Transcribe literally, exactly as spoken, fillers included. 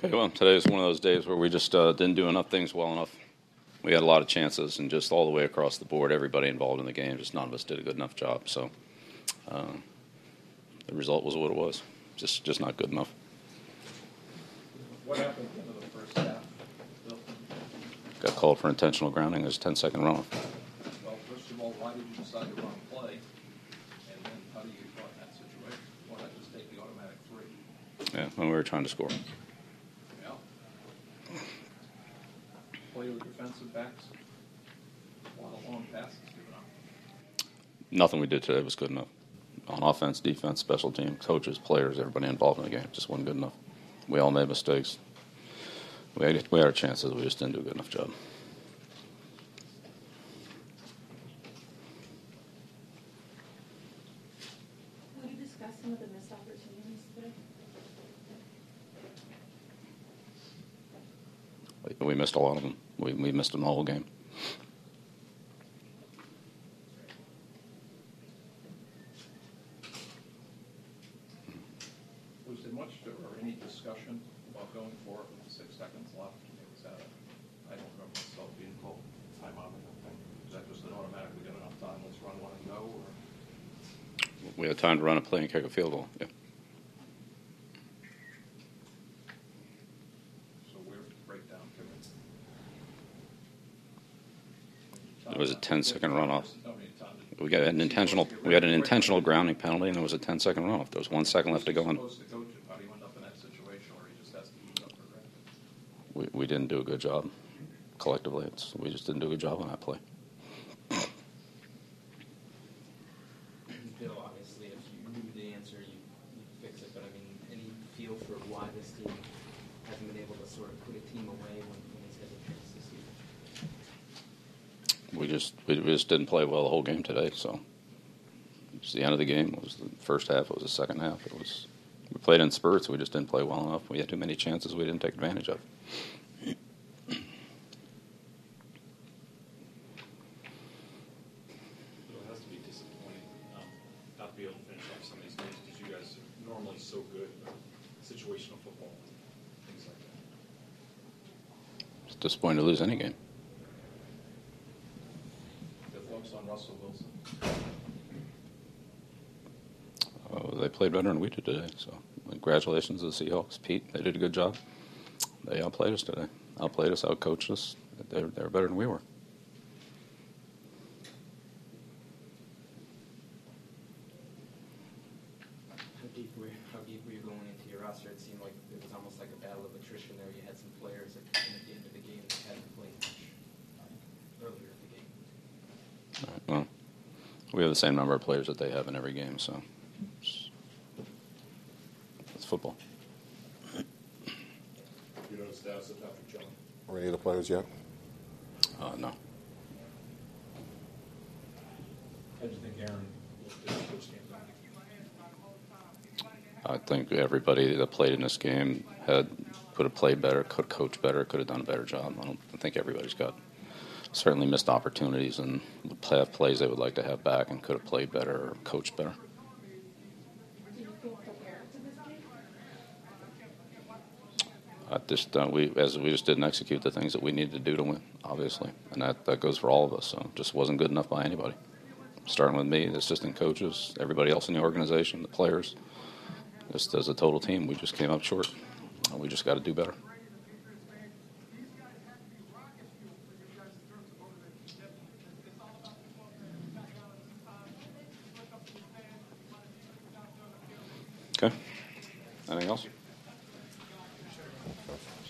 Okay, well, today is one of those days where we just uh, didn't do enough things well enough. We had a lot of chances, and just all the way across the board, everybody involved in the game, just none of us did a good enough job. So uh, the result was what it was. Just, just not good enough. What happened at the end of the first half, Bill? Got called for intentional grounding. There's a ten-second runoff. Well, first of all, why did you decide to run a play? And then how do you get caught in that situation? Why not just take the automatic three? Yeah, when we were trying to score. Yeah. Play with defensive backs. A lot of long passes given up. Nothing we did today was good enough. On offense, defense, special team, coaches, players, everybody involved in the game just wasn't good enough. We all made mistakes. We had, we had our chances. We just didn't do a good enough job. Will you discuss some of the missed opportunities today? We, we missed a lot of them. We, we missed them the whole game. Was there much or any discussion about going for it with six seconds left? Was that a, I don't remember myself being called timeout or anything. Was that just an automatic, we got enough time, let's run one and go? Or? We had time to run a play and kick a field goal. Yeah. So where did the breakdown come in? It was a ten-second runoff. No, I mean, time to- We got an intentional. We had an intentional grounding penalty, and there was a ten-second runoff. There was one second left to go. Who's And supposed to coach it? How do you end up in that situation, or he just has to eat up for granted? we, we didn't do a good job collectively. It's, we just didn't do a good job on that play. Bill, obviously, if you knew the answer, you you fix it. But I mean, any feel for why this team hasn't been able to sort of put a team away when, when it's had a chance this season? We just we just didn't play well the whole game today. So it's the end of the game. It was the first half. It was the second half. It was we played in spurts. We just didn't play well enough. We had too many chances we didn't take advantage of. It has to be disappointing um, not to be able to finish off some of these games because you guys are normally so good at situational football and things like that. It's disappointing to lose any game. The folks on Russell Wilson. Uh, they played better than we did today. So congratulations to the Seahawks. Pete, they did a good job. They outplayed us today. Outplayed us, outcoached us. They they were better than we were. How deep were how deep were you going into your roster? It seemed like it was almost like a battle of attrition there. You had some players that came at the end of the game that hadn't played much uh, earlier in the game. All right, well, we have the same number of players that they have in every game, so it's, it's football. You know the status of Patrick Chung? Or any of the players yet? Uh, no. How do you think Aaron looked at the first game back? I think everybody that played in this game had could have played better, could have coached better, could have done a better job. I don't I think everybody's got certainly missed opportunities and would have plays they would like to have back and could have played better or coached better. Do you feel prepared for this game? I just uh, we as we just didn't execute the things that we needed to do to win, obviously, and that, that goes for all of us. So it just wasn't good enough by anybody, starting with me, the assistant coaches, everybody else in the organization, the players. Just as a total team, we just came up short. We just got to do better. Okay. Anything else?